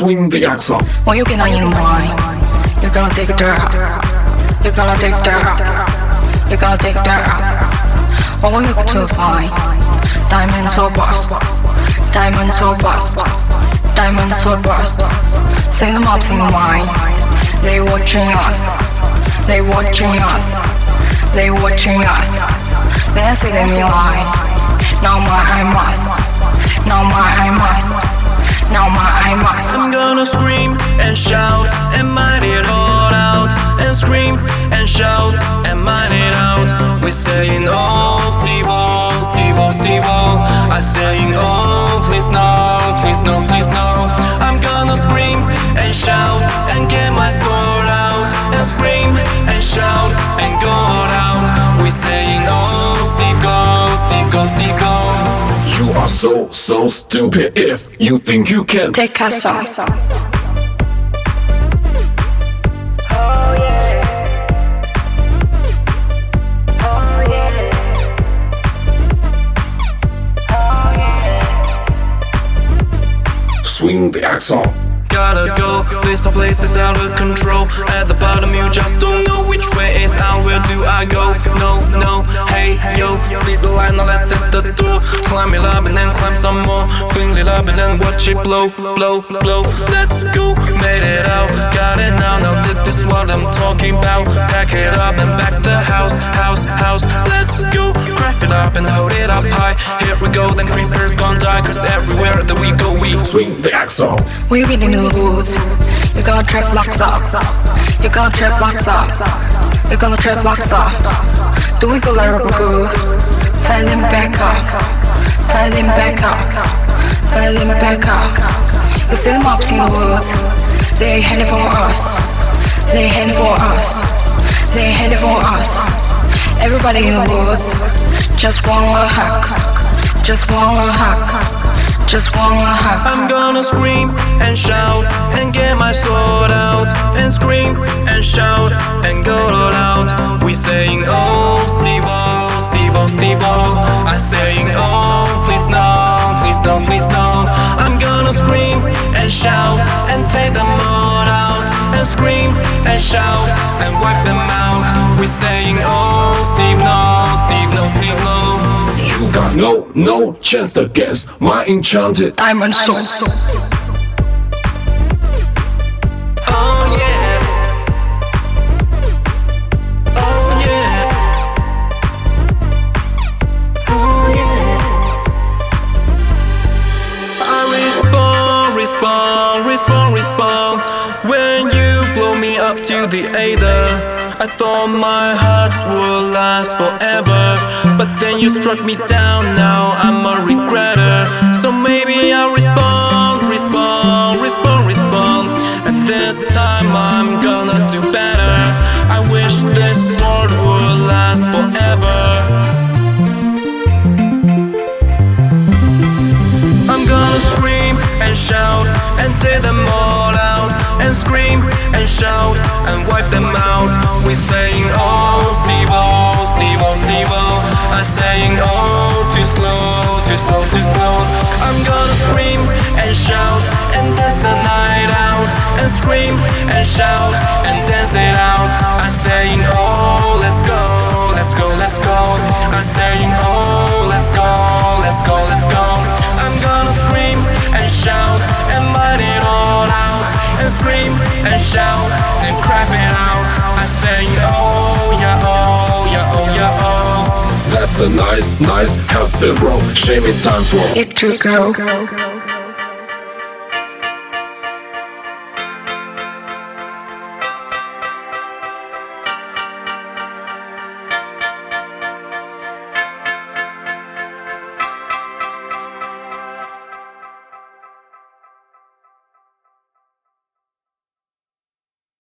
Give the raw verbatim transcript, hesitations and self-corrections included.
Swing the axle. When you get on in wine, you're gonna take dirt. You're gonna take dirt. You're gonna take dirt. What will you go to find? Diamonds or bust. Diamonds or bust. Diamonds or bust. Sing them up, sing wine. They watching us. They watching us. They watching us. Then I say them in line. Now my I must. Now my I must. Now my I must. I'm gonna scream and shout and mind it all out. And scream and shout and mind it out. We're saying oh Steve-O, Steve-O, Steve-O. I'm saying oh please no, please no, please no. I'm gonna scream and shout and get my soul out. And scream and shout and go out. We're saying oh Steve-Go, Steve-Go, Steve-Go. You are so, so stupid if you think you can take us off. Oh yeah. Oh yeah. Oh yeah. Swing the axle. Gotta go, this whole place is out of control. At the bottom you just don't know which way is out. Where do I go? No, no, hey, yo. See the line, now let's hit the door. Climb it up and then climb some more. Fling it up and then watch it blow, blow, blow. Let's go, made it out. Got it now, now this is what I'm talking about. Pack it up and back the house, house, house. Let's go, craft it up and hold it up high. Here we go, then creepers gon' die. Cause everywhere that we go we swing the axle. When you get into the woods, you're gonna trip locks up. You're gonna trip locks up. You're gonna trip locks up. Do we go let it go? Play them back up. Play them back up. Play them back up. You see them up in the woods. They headed for us. They headed for us. They headed for us. Everybody in the woods just want a hug. Just want a hug. Just want a hug. I'm gonna scream and shout and get my sword out. And scream and shout and go all out. We saying oh Steve-O, Steve-O, Steve-O. I saying oh please no, please no, please no. I'm gonna scream and shout and take them all out. And scream and shout and wipe them out. We saying oh Steve no, Steve no, Steve no. You got no, no chance to guess my enchanted diamond soul. Oh yeah. Oh yeah. Oh yeah. I respawn, respawn, respawn, respawn. When you blow me up to the Aether, I thought my heart would last forever. But then you struck me down, now I'm a regretter. So maybe I'll respawn, respawn, respawn, respawn. And this time I'm gonna do better. I wish this sword would last forever. I'm gonna scream and shout and tear them all out. And scream and shout and wipe them out. We're saying oh Steve-O, Steve-O, Steve-O. I'm saying oh too slow, too slow, too slow. I'm gonna scream and shout and dance the night out. And scream and shout and dance it out. I'm saying oh let's go, let's go, let's go. I'm saying oh let's go, let's go, let's go. I'm gonna scream and shout and mind it all out. And scream and shout and crap it out. I say oh yeah, oh yeah, oh yeah, oh. That's a nice, nice healthy bro. Shame it's time for it to go.